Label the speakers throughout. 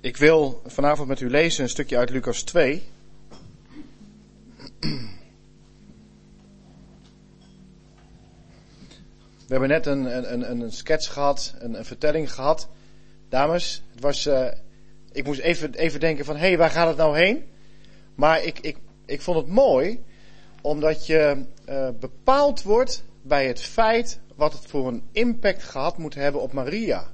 Speaker 1: Ik wil vanavond met u lezen een stukje uit Lucas 2. We hebben net een sketch gehad, een vertelling gehad. Dames, het was, ik moest even denken van, hé, waar gaat het nou heen? Maar ik vond het mooi, omdat je bepaald wordt bij het feit wat het voor een impact gehad moet hebben op Maria.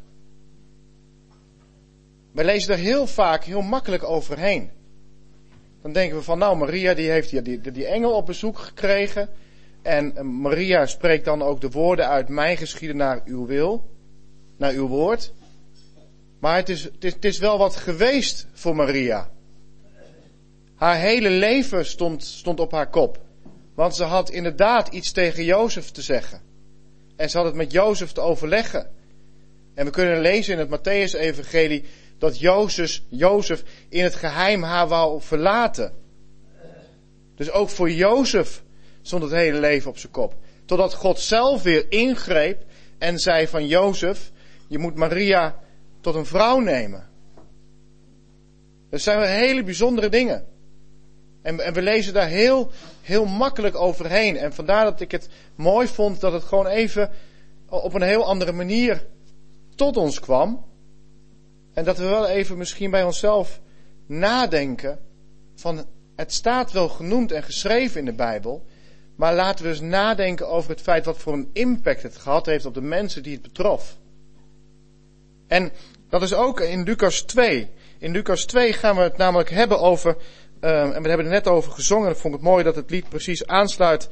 Speaker 1: Wij lezen er heel vaak heel makkelijk overheen. Dan denken we van, nou, Maria die heeft die engel op bezoek gekregen. En Maria spreekt dan ook de woorden uit: mij geschieden naar uw wil, naar uw woord. Maar het is wel wat geweest voor Maria. Haar hele leven stond op haar kop. Want ze had inderdaad iets tegen Jozef te zeggen. En ze had het met Jozef te overleggen. En we kunnen lezen in het Mattheüs-evangelie dat Jozef in het geheim haar wou verlaten. Dus ook voor Jozef stond het hele leven op zijn kop. Totdat God zelf weer ingreep en zei van: Jozef, je moet Maria tot een vrouw nemen. Dat zijn wel hele bijzondere dingen. En we lezen daar heel makkelijk overheen. En vandaar dat ik het mooi vond dat het gewoon even op een heel andere manier tot ons kwam. En dat we wel even misschien bij onszelf nadenken van: het staat wel genoemd en geschreven in de Bijbel, maar laten we eens nadenken over het feit wat voor een impact het gehad heeft op de mensen die het betrof. En dat is ook in Lucas 2. In Lucas 2 gaan we het namelijk hebben over, en we hebben er net over gezongen, en ik vond het mooi dat het lied precies aansluit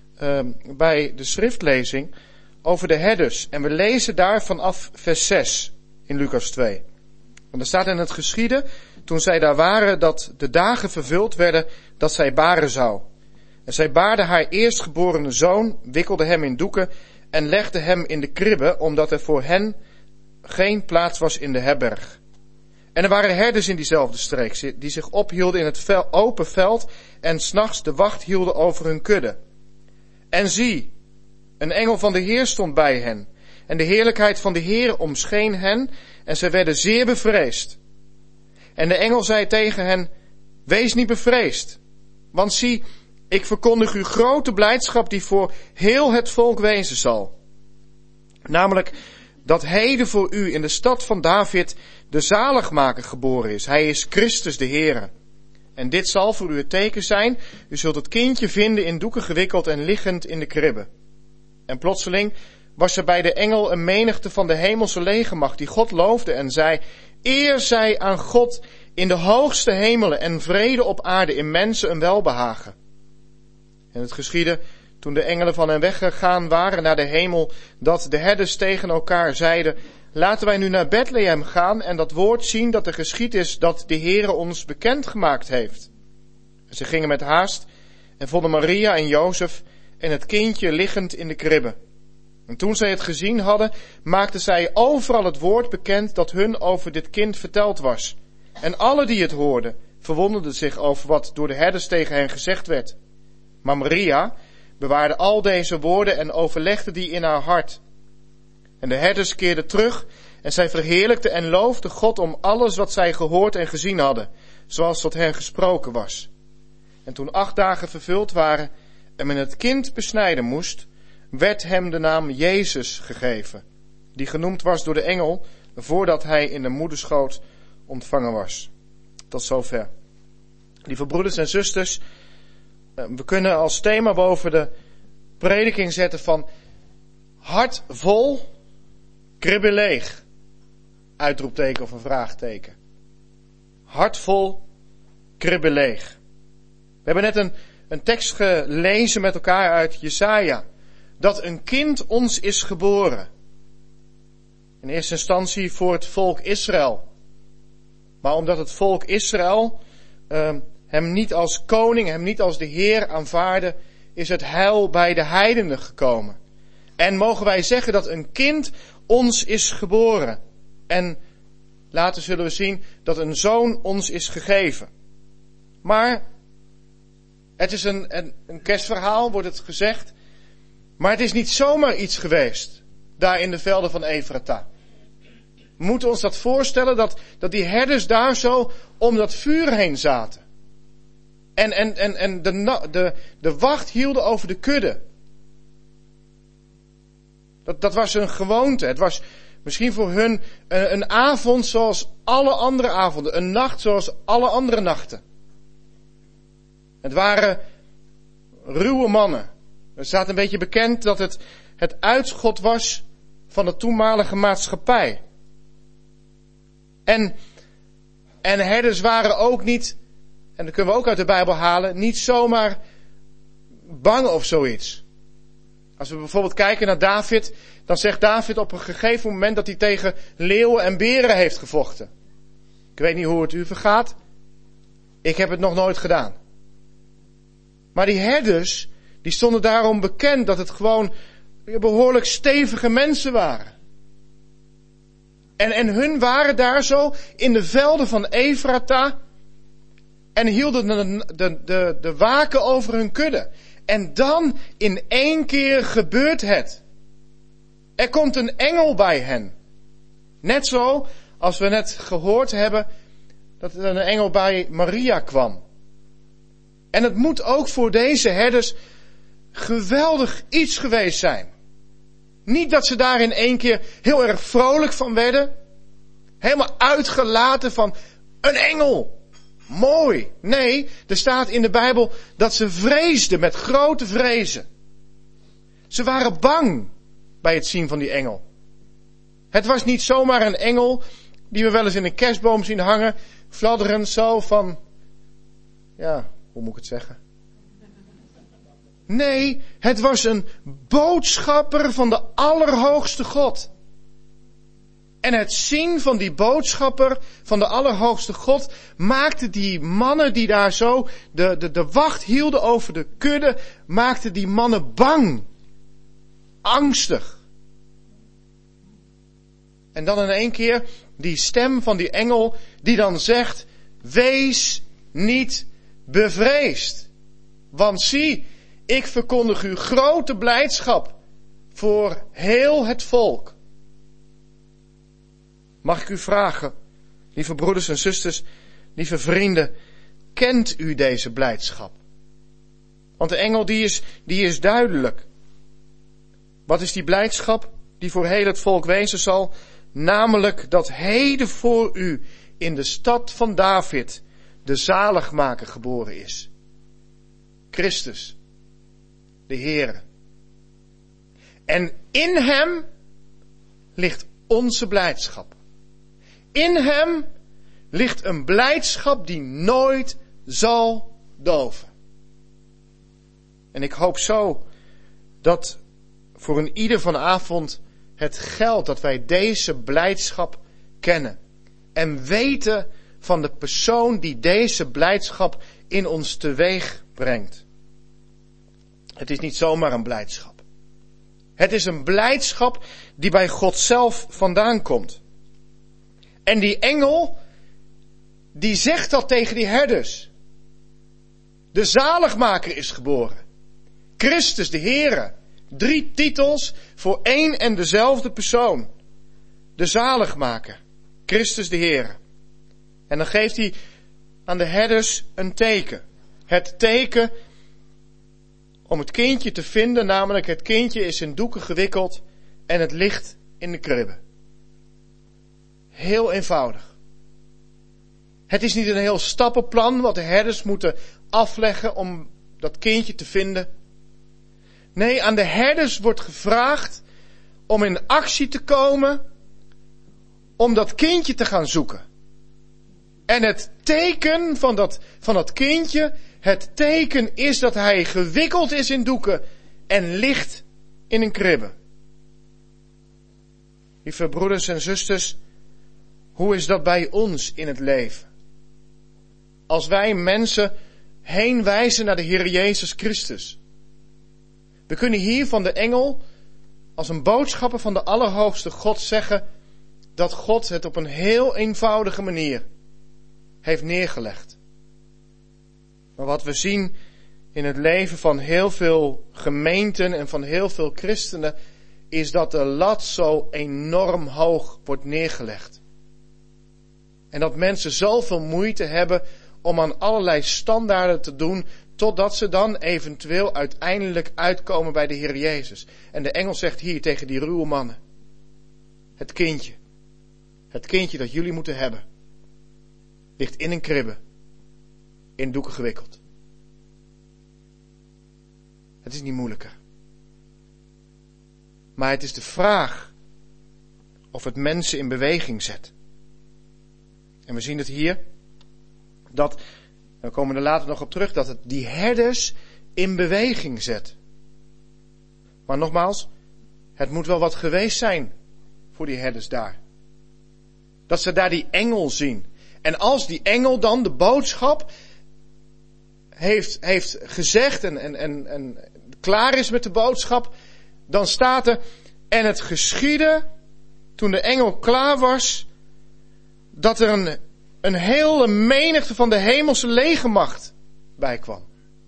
Speaker 1: bij de schriftlezing, over de herders. En we lezen daar vanaf vers 6 in Lucas 2. En er staat: in het geschiedde, toen zij daar waren, dat de dagen vervuld werden dat zij baren zou. En zij baarde haar eerstgeborene zoon, wikkelde hem in doeken en legde hem in de kribbe, omdat er voor hen geen plaats was in de herberg. En er waren herders in diezelfde streek, die zich ophielden in het open veld en 's nachts de wacht hielden over hun kudde. En zie, een engel van de Heer stond bij hen, en de heerlijkheid van de Heer omscheen hen, en zij werden zeer bevreesd. En de engel zei tegen hen: wees niet bevreesd, want zie, ik verkondig u grote blijdschap die voor heel het volk wezen zal. Namelijk dat heden voor u in de stad van David de zaligmaker geboren is. Hij is Christus de Heere. En dit zal voor u het teken zijn: u zult het kindje vinden in doeken gewikkeld en liggend in de kribbe. En plotseling was er bij de engel een menigte van de hemelse legermacht die God loofde en zei: eer zij aan God in de hoogste hemelen en vrede op aarde in mensen een welbehagen. En het geschiedde, toen de engelen van hen weggegaan waren naar de hemel, dat de herders tegen elkaar zeiden: laten wij nu naar Bethlehem gaan en dat woord zien dat er geschied is dat de Heere ons bekendgemaakt heeft. En ze gingen met haast en vonden Maria en Jozef en het kindje liggend in de kribbe. En toen zij het gezien hadden, maakten zij overal het woord bekend dat hun over dit kind verteld was. En alle die het hoorden, verwonderden zich over wat door de herders tegen hen gezegd werd. Maar Maria bewaarde al deze woorden en overlegde die in haar hart. En de herders keerden terug en zij verheerlijkten en loofden God om alles wat zij gehoord en gezien hadden, zoals tot hen gesproken was. En toen 8 dagen vervuld waren en men het kind besnijden moest, werd hem de naam Jezus gegeven, die genoemd was door de engel voordat hij in de moederschoot ontvangen was. Tot zover. Lieve broeders en zusters, we kunnen als thema boven de prediking zetten van: hart vol, kribbe leeg. Uitroepteken of een vraagteken. Hart vol, kribbe leeg. We hebben net een tekst gelezen met elkaar uit Jesaja. Dat een kind ons is geboren. In eerste instantie voor het volk Israël. Maar omdat het volk Israël hem niet als koning, hem niet als de Heer aanvaarde, is het heil bij de heidenen gekomen. En mogen wij zeggen dat een kind ons is geboren. En later zullen we zien dat een zoon ons is gegeven. Maar het is een kerstverhaal, wordt het gezegd. Maar het is niet zomaar iets geweest, daar in de velden van Efrata. We moeten ons dat voorstellen dat die herders daar zo om dat vuur heen zaten. En de wacht hielden over de kudde. Dat was een gewoonte. Het was misschien voor hun een avond zoals alle andere avonden. Een nacht zoals alle andere nachten. Het waren ruwe mannen. Er staat een beetje bekend dat het uitschot was van de toenmalige maatschappij. En herders waren ook niet, en dat kunnen we ook uit de Bijbel halen, niet zomaar bang of zoiets. Als we bijvoorbeeld kijken naar David, dan zegt David op een gegeven moment dat hij tegen leeuwen en beren heeft gevochten. Ik weet niet hoe het u vergaat. Ik heb het nog nooit gedaan. Maar die herders, die stonden daarom bekend dat het gewoon behoorlijk stevige mensen waren. En hun waren daar zo in de velden van Efrata en hielden de waken over hun kudde. En dan in één keer gebeurt het. Er komt een engel bij hen. Net zo als we net gehoord hebben dat er een engel bij Maria kwam. En het moet ook voor deze herders geweldig iets geweest zijn. Niet dat ze daar in één keer heel erg vrolijk van werden. Helemaal uitgelaten van een engel. Mooi. Nee, er staat in de Bijbel dat ze vreesden met grote vrezen. Ze waren bang bij het zien van die engel. Het was niet zomaar een engel die we wel eens in een kerstboom zien hangen, fladderend zo van, ja, hoe moet ik het zeggen? Nee, het was een boodschapper van de Allerhoogste God. En het zien van die boodschapper van de Allerhoogste God maakte die mannen die daar zo de wacht hielden over de kudde, maakte die mannen bang. Angstig. En dan in één keer die stem van die engel die dan zegt, wees niet bevreesd. Want zie, ik verkondig u grote blijdschap voor heel het volk. Mag ik u vragen, lieve broeders en zusters, lieve vrienden, kent u deze blijdschap? Want de engel die is duidelijk. Wat is die blijdschap die voor heel het volk wezen zal? Namelijk dat heden voor u in de stad van David de zaligmaker geboren is. Christus, de Heere. En in hem ligt onze blijdschap. In hem ligt een blijdschap die nooit zal doven. En ik hoop zo dat voor een ieder vanavond het geldt dat wij deze blijdschap kennen. En weten van de persoon die deze blijdschap in ons teweeg brengt. Het is niet zomaar een blijdschap. Het is een blijdschap die bij God zelf vandaan komt. En die engel, die zegt dat tegen die herders. De zaligmaker is geboren. Christus de Heere. 3 titels voor één en dezelfde persoon. De zaligmaker. Christus de Heere. En dan geeft hij aan de herders een teken. Het teken om het kindje te vinden, namelijk het kindje is in doeken gewikkeld en het ligt in de kribbe. Heel eenvoudig. Het is niet een heel stappenplan wat de herders moeten afleggen om dat kindje te vinden. Nee, aan de herders wordt gevraagd om in actie te komen om dat kindje te gaan zoeken. En het teken van dat kindje, het teken is dat hij gewikkeld is in doeken en ligt in een kribbe. Lieve broeders en zusters, hoe is dat bij ons in het leven? Als wij mensen heen wijzen naar de Heer Jezus Christus. We kunnen hier van de engel, als een boodschapper van de Allerhoogste God zeggen, dat God het op een heel eenvoudige manier heeft neergelegd. Maar wat we zien in het leven van heel veel gemeenten en van heel veel christenen, is dat de lat zo enorm hoog wordt neergelegd. En dat mensen zoveel moeite hebben om aan allerlei standaarden te doen, totdat ze dan eventueel uiteindelijk uitkomen bij de Heer Jezus. En de engel zegt hier tegen die ruwe mannen: het kindje dat jullie moeten hebben, ligt in een kribbe, in doeken gewikkeld. Het is niet moeilijker. Maar het is de vraag of het mensen in beweging zet. En we zien het hier, dat, we komen er later nog op terug, dat het die herders in beweging zet. Maar nogmaals, het moet wel wat geweest zijn voor die herders daar. Dat ze daar die engel zien. En als die engel dan de boodschap heeft gezegd en klaar is met de boodschap, dan staat er: en het geschiedde, toen de engel klaar was, dat er een hele menigte van de hemelse legermacht bij kwam.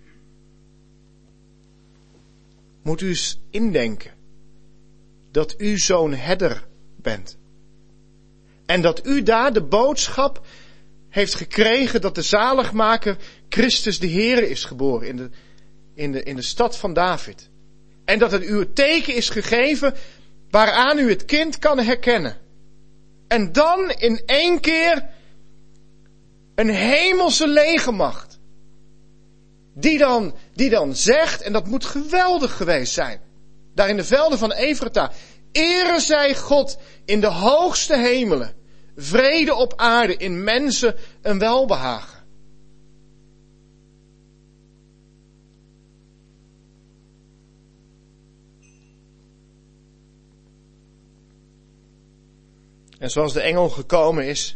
Speaker 1: Moet u eens indenken dat u zo'n herder bent. En dat u daar de boodschap heeft gekregen dat de zaligmaker Christus de Heere is geboren in de stad van David. En dat het u het teken is gegeven waaraan u het kind kan herkennen. En dan in één keer een hemelse legermacht. Die dan zegt, en dat moet geweldig geweest zijn, daar in de velden van Efrata: ere zij God in de hoogste hemelen, vrede op aarde, in mensen een welbehagen. En zoals de engel gekomen is,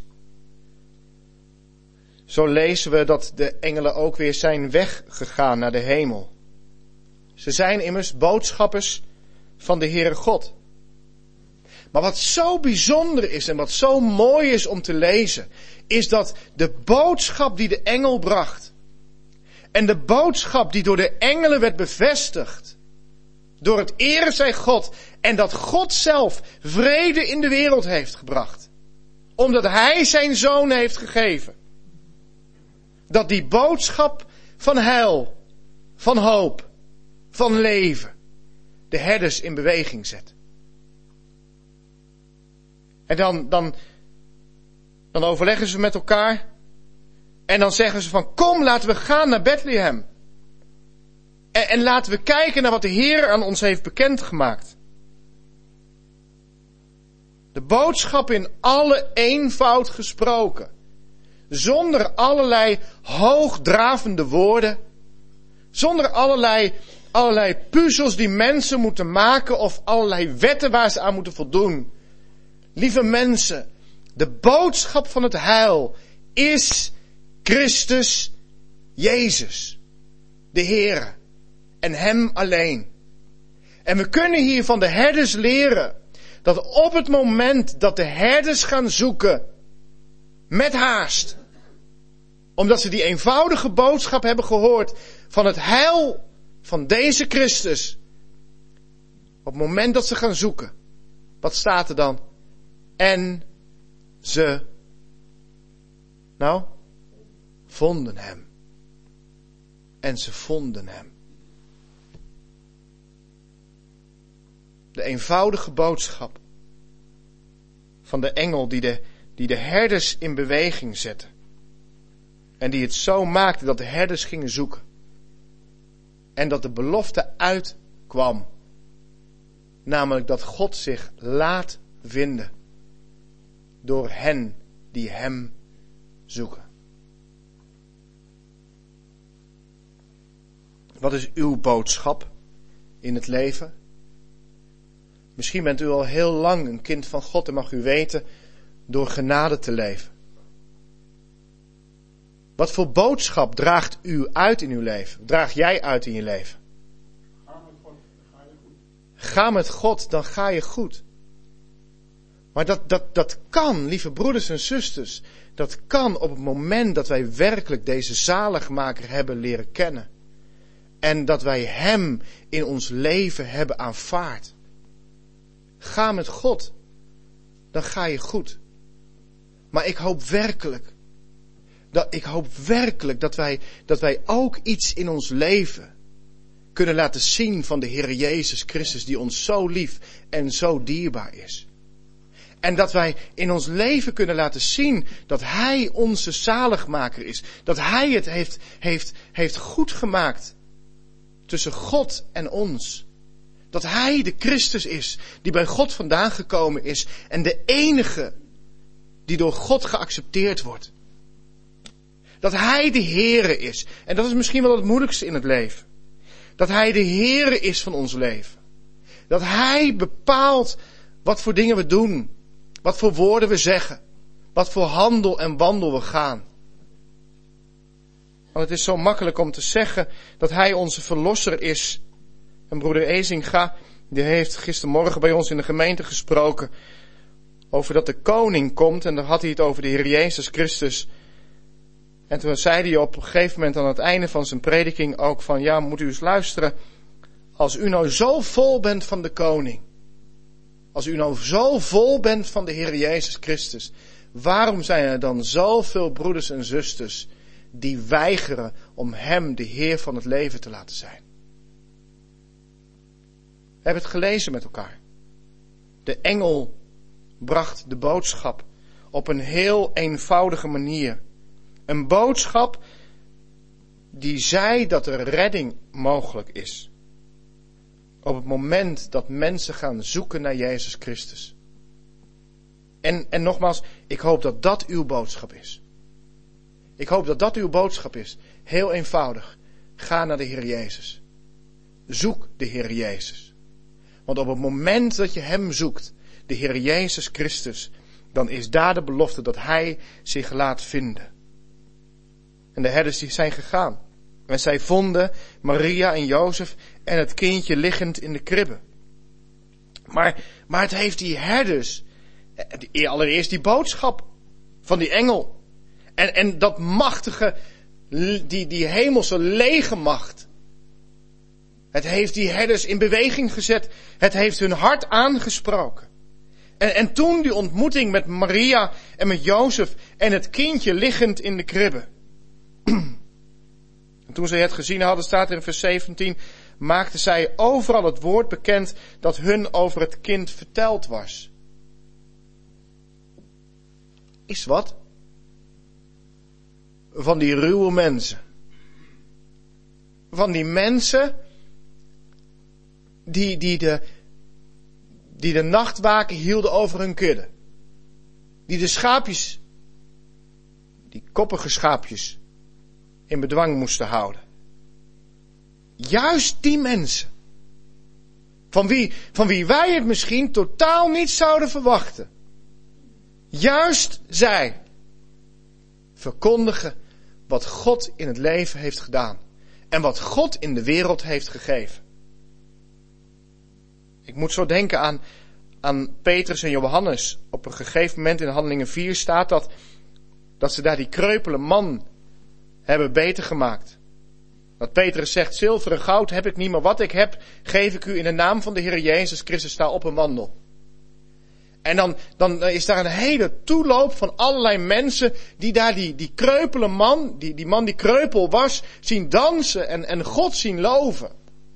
Speaker 1: zo lezen we dat de engelen ook weer zijn weggegaan naar de hemel. Ze zijn immers boodschappers van de Heere God. Maar wat zo bijzonder is en wat zo mooi is om te lezen, is dat de boodschap die de engel bracht, en de boodschap die door de engelen werd bevestigd, door het ere zij God, en dat God zelf vrede in de wereld heeft gebracht, omdat Hij zijn Zoon heeft gegeven, dat die boodschap van heil, van hoop, van leven, de herders in beweging zet. En dan overleggen ze met elkaar. En dan zeggen ze van: kom, laten we gaan naar Bethlehem. En laten we kijken naar wat de Heer aan ons heeft bekendgemaakt. De boodschap in alle eenvoud gesproken. Zonder allerlei hoogdravende woorden. Zonder allerlei puzzels die mensen moeten maken of allerlei wetten waar ze aan moeten voldoen. Lieve mensen, de boodschap van het heil is Christus Jezus, de Heere, en Hem alleen. En we kunnen hier van de herders leren dat op het moment dat de herders gaan zoeken, met haast, omdat ze die eenvoudige boodschap hebben gehoord van het heil van deze Christus, op het moment dat ze gaan zoeken, wat staat er dan? En ze, vonden Hem. En ze vonden Hem. De eenvoudige boodschap van de engel die de herders in beweging zette. En die het zo maakte dat de herders gingen zoeken. En dat de belofte uitkwam. Namelijk dat God zich laat vinden door hen die Hem zoeken. Wat is uw boodschap in het leven? Misschien bent u al heel lang een kind van God en mag u weten door genade te leven. Wat voor boodschap draagt u uit in uw leven? Draag jij uit in je leven? Ga met God, dan ga je goed. Maar dat kan, lieve broeders en zusters, dat kan op het moment dat wij werkelijk deze zaligmaker hebben leren kennen. En dat wij Hem in ons leven hebben aanvaard. Ga met God. Dan ga je goed. Maar ik hoop werkelijk dat wij ook iets in ons leven kunnen laten zien van de Heer Jezus Christus, die ons zo lief en zo dierbaar is. En dat wij in ons leven kunnen laten zien dat Hij onze zaligmaker is. Dat Hij het heeft goed gemaakt tussen God en ons. Dat Hij de Christus is die bij God vandaan gekomen is en de enige die door God geaccepteerd wordt. Dat Hij de Heere is. En dat is misschien wel het moeilijkste in het leven. Dat Hij de Heere is van ons leven. Dat Hij bepaalt wat voor dingen we doen. Wat voor woorden we zeggen. Wat voor handel en wandel we gaan. Want het is zo makkelijk om te zeggen dat Hij onze verlosser is. En broeder Ezinga, die heeft gistermorgen bij ons in de gemeente gesproken over dat de koning komt. En dan had hij het over de Heer Jezus Christus. En toen zei hij op een gegeven moment aan het einde van zijn prediking ook van, ja, moet u eens luisteren. Als u nou zo vol bent van de koning. Als u nou zo vol bent van de Heer Jezus Christus. Waarom zijn er dan zoveel broeders en zusters die weigeren om Hem de Heer van het leven te laten zijn? We hebben het gelezen met elkaar. De engel bracht de boodschap op een heel eenvoudige manier. Een boodschap die zei dat er redding mogelijk is. Op het moment dat mensen gaan zoeken naar Jezus Christus. En nogmaals, ik hoop dat dat uw boodschap is. Ik hoop dat dat uw boodschap is. Heel eenvoudig. Ga naar de Heer Jezus. Zoek de Heer Jezus. Want op het moment dat je Hem zoekt, de Heer Jezus Christus, dan is daar de belofte dat Hij zich laat vinden. En de herders die zijn gegaan. En zij vonden Maria en Jozef en het kindje liggend in de kribbe. Maar het heeft die herders, allereerst die boodschap van die engel. En dat machtige, die hemelse legermacht. Het heeft die herders in beweging gezet. Het heeft hun hart aangesproken. En toen die ontmoeting met Maria en met Jozef en het kindje liggend in de kribbe. En toen zij het gezien hadden, staat er in vers 17, maakten zij overal het woord bekend dat hun over het kind verteld was. Is wat? Van die ruwe mensen. Van die mensen die de nachtwaken hielden over hun kudde. Die de schaapjes, die koppige schaapjes, in bedwang moesten houden. Juist die mensen. Van wie wij het misschien totaal niet zouden verwachten. Juist zij verkondigen wat God in het leven heeft gedaan. En wat God in de wereld heeft gegeven. Ik moet zo denken aan Petrus en Johannes. Op een gegeven moment in Handelingen 4 staat dat ze daar die kreupele man hebben beter gemaakt. Dat Petrus zegt, zilver en goud heb ik niet, maar wat ik heb, geef ik u in de naam van de Heer Jezus Christus, sta op en wandel. En dan is daar een hele toeloop van allerlei mensen die daar die kreupele man, die man die kreupel was, zien dansen en God zien loven.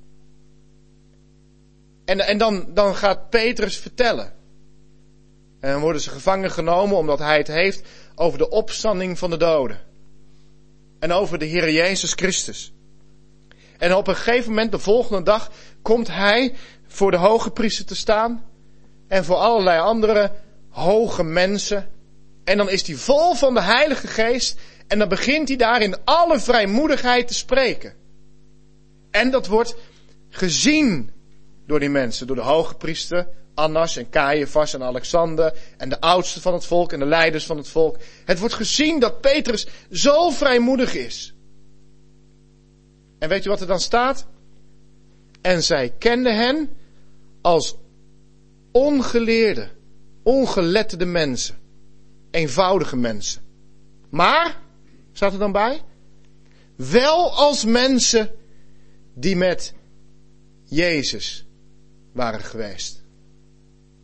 Speaker 1: En dan gaat Petrus vertellen. En dan worden ze gevangen genomen omdat hij het heeft over de opstanding van de doden. En over de Heer Jezus Christus. En op een gegeven moment, de volgende dag, komt hij voor de hoge priester te staan. En voor allerlei andere hoge mensen. En dan is hij vol van de Heilige Geest. En dan begint hij daar in alle vrijmoedigheid te spreken. En dat wordt gezien door die mensen. Door de hoge priester, Annas en Caiaphas en Alexander. En de oudsten van het volk en de leiders van het volk. Het wordt gezien dat Petrus zo vrijmoedig is. En weet je wat er dan staat? En zij kenden hen als ongeleerde, ongeletterde mensen. Eenvoudige mensen. Maar, staat er dan bij? Wel als mensen die met Jezus waren geweest.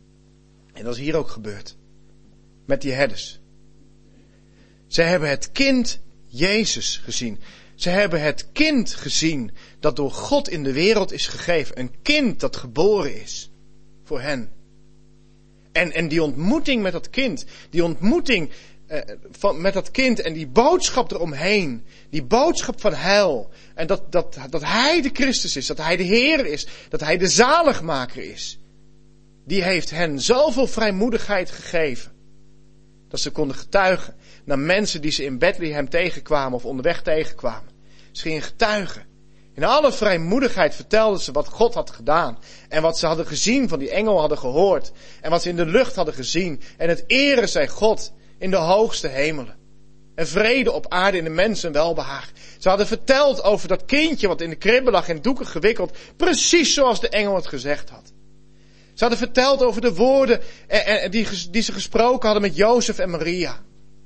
Speaker 1: En dat is hier ook gebeurd. Met die herders. Ze hebben het kind Jezus gezien. Ze hebben het kind gezien dat door God in de wereld is gegeven. Een kind dat geboren is voor hen. En die ontmoeting met dat kind, die ontmoeting met dat kind en die boodschap eromheen, die boodschap van heil. En dat Hij de Christus is, dat Hij de Heer is, dat Hij de zaligmaker is. Die heeft hen zoveel vrijmoedigheid gegeven. Dat ze konden getuigen naar mensen die ze in Bethlehem tegenkwamen of onderweg tegenkwamen. Ze gingen getuigen. In alle vrijmoedigheid vertelden ze wat God had gedaan. En wat ze hadden gezien, van die engel hadden gehoord. En wat ze in de lucht hadden gezien. En het ere zij God in de hoogste hemelen. En vrede op aarde in de mensen welbehaag. Ze hadden verteld over dat kindje wat in de kribbe lag in doeken gewikkeld. Precies zoals de engel het gezegd had. Ze hadden verteld over de woorden die ze gesproken hadden met Jozef en Maria.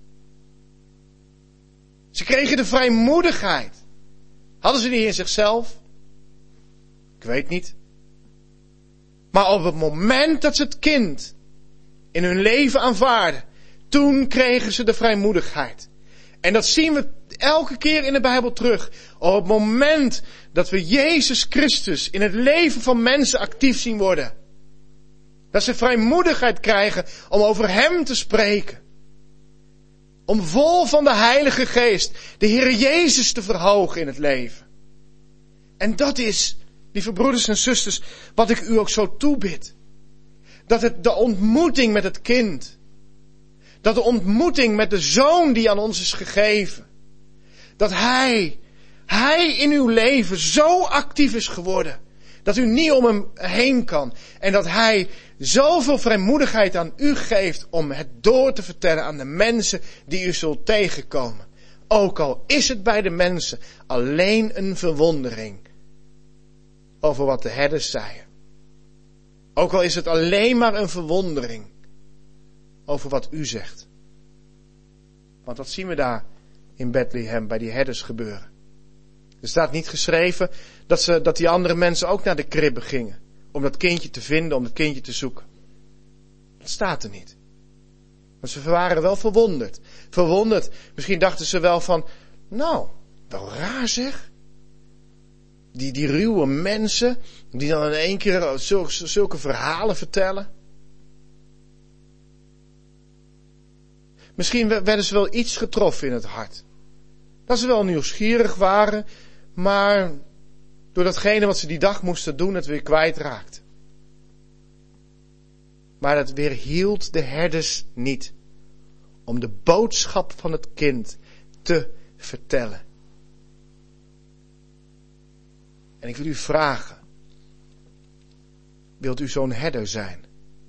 Speaker 1: Ze kregen de vrijmoedigheid. Hadden ze die in zichzelf? Ik weet niet. Maar op het moment dat ze het kind in hun leven aanvaarden, toen kregen ze de vrijmoedigheid. En dat zien we elke keer in de Bijbel terug. Op het moment dat we Jezus Christus in het leven van mensen actief zien worden. Dat ze vrijmoedigheid krijgen om over Hem te spreken. Om vol van de Heilige Geest de Heer Jezus te verhogen in het leven. En dat is, lieve broeders en zusters, wat ik u ook zo toebid. Dat de ontmoeting met het kind, dat de ontmoeting met de Zoon die aan ons is gegeven, dat Hij in uw leven zo actief is geworden, dat u niet om Hem heen kan. En dat Hij zoveel vrijmoedigheid aan u geeft om het door te vertellen aan de mensen die u zult tegenkomen. Ook al is het bij de mensen alleen een verwondering over wat de herders zeiden. Ook al is het alleen maar een verwondering over wat u zegt. Want dat zien we daar in Bethlehem bij die herders gebeuren. Er staat niet geschreven dat die andere mensen ook naar de kribbe gingen. Om dat kindje te vinden, om dat kindje te zoeken. Dat staat er niet. Maar ze waren wel verwonderd. Verwonderd. Misschien dachten ze wel van, nou, wel raar zeg. Die ruwe mensen, die dan in één keer zulke verhalen vertellen. Misschien werden ze wel iets getroffen in het hart. Dat ze wel nieuwsgierig waren, maar door datgene wat ze die dag moesten doen, het weer kwijtraakten. Maar dat weerhield de herders niet om de boodschap van het kind te vertellen. En ik wil u vragen, wilt u zo'n herder zijn?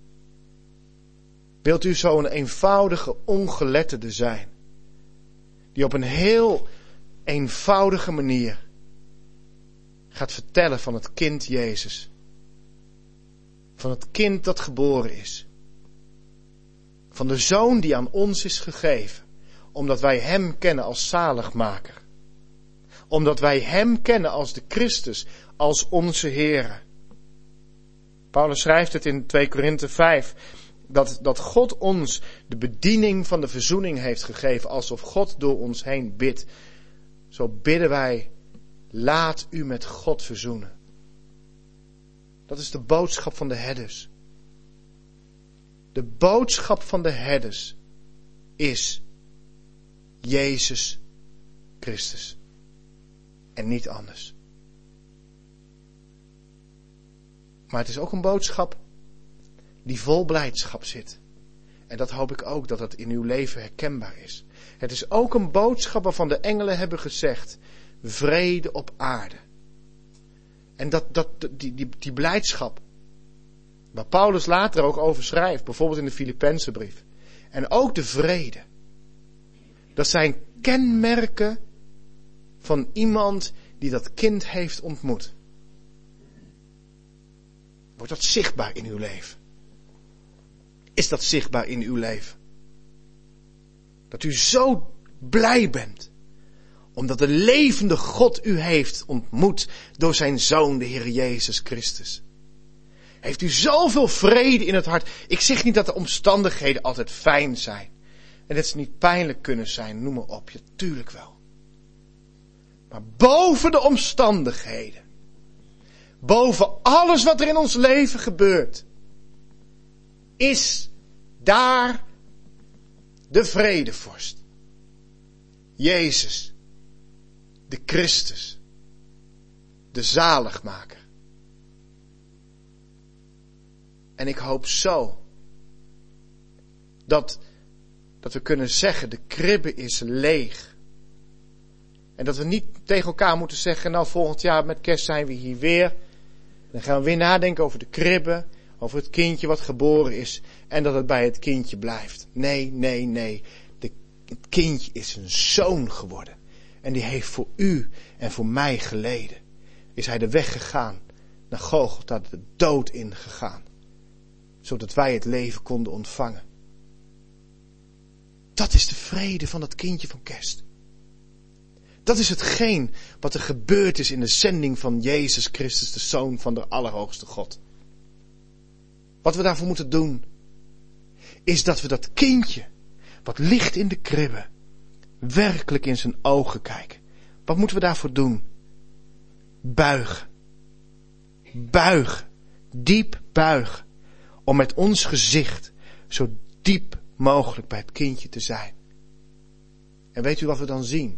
Speaker 1: Wilt u zo'n eenvoudige ongeletterde zijn? Die op een heel eenvoudige manier gaat vertellen van het kind Jezus. Van het kind dat geboren is. Van de Zoon die aan ons is gegeven. Omdat wij Hem kennen als zaligmaker. Omdat wij Hem kennen als de Christus, als onze Heer. Paulus schrijft het in 2 Korinthe 5. Dat God ons de bediening van de verzoening heeft gegeven. Alsof God door ons heen bidt. Zo bidden wij, laat u met God verzoenen. Dat is de boodschap van de herders. De boodschap van de herders is Jezus Christus. En niet anders. Maar het is ook een boodschap die vol blijdschap zit. En dat hoop ik ook dat het in uw leven herkenbaar is. Het is ook een boodschap waarvan de engelen hebben gezegd, vrede op aarde. En die blijdschap, waar Paulus later ook over schrijft, bijvoorbeeld in de Filippenzenbrief. En ook de vrede. Dat zijn kenmerken van iemand die dat kind heeft ontmoet. Wordt dat zichtbaar in uw leven? Is dat zichtbaar in uw leven? Dat u zo blij bent, omdat de levende God u heeft ontmoet door zijn Zoon, de Heer Jezus Christus. Heeft u zoveel vrede in het hart? Ik zeg niet dat de omstandigheden altijd fijn zijn. En dat ze niet pijnlijk kunnen zijn, noem maar op. Ja, tuurlijk wel. Maar boven de omstandigheden. Boven alles wat er in ons leven gebeurt. Is daar de vredevorst. Jezus. De Christus. De zaligmaker. En ik hoop zo dat we kunnen zeggen, de kribbe is leeg. En dat we niet tegen elkaar moeten zeggen, nou volgend jaar met kerst zijn we hier weer. En dan gaan we weer nadenken over de kribbe, over het kindje wat geboren is. En dat het bij het kindje blijft. Nee. Het kindje is een zoon geworden. En die heeft voor u en voor mij geleden. Is hij de weg gegaan naar Golgotha, de dood ingegaan. Zodat wij het leven konden ontvangen. Dat is de vrede van dat kindje van kerst. Dat is hetgeen wat er gebeurd is in de zending van Jezus Christus, de Zoon van de Allerhoogste God. Wat we daarvoor moeten doen, is dat we dat kindje, wat ligt in de kribbe, werkelijk in zijn ogen kijken. Wat moeten we daarvoor doen? Buigen. Buigen. Diep buigen. Om met ons gezicht zo diep mogelijk bij het kindje te zijn. En weet u wat we dan zien?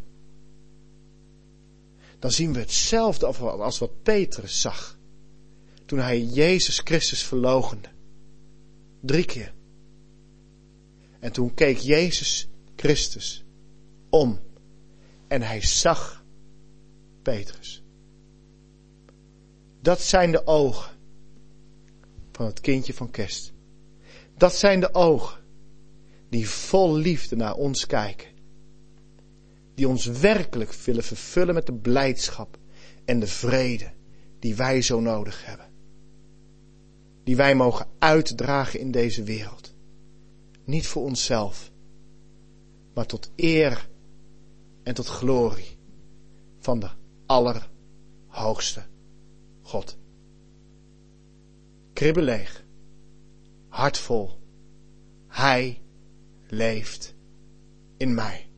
Speaker 1: Dan zien we hetzelfde als wat Petrus zag. Toen hij Jezus Christus verloochende. 3 keer. En toen keek Jezus Christus om. En hij zag Petrus. Dat zijn de ogen van het kindje van kerst. Dat zijn de ogen die vol liefde naar ons kijken. Die ons werkelijk willen vervullen met de blijdschap en de vrede die wij zo nodig hebben. Die wij mogen uitdragen in deze wereld. Niet voor onszelf, maar tot eer en tot glorie van de Allerhoogste God. Kribbe leeg, hart vol. Hij leeft in mij.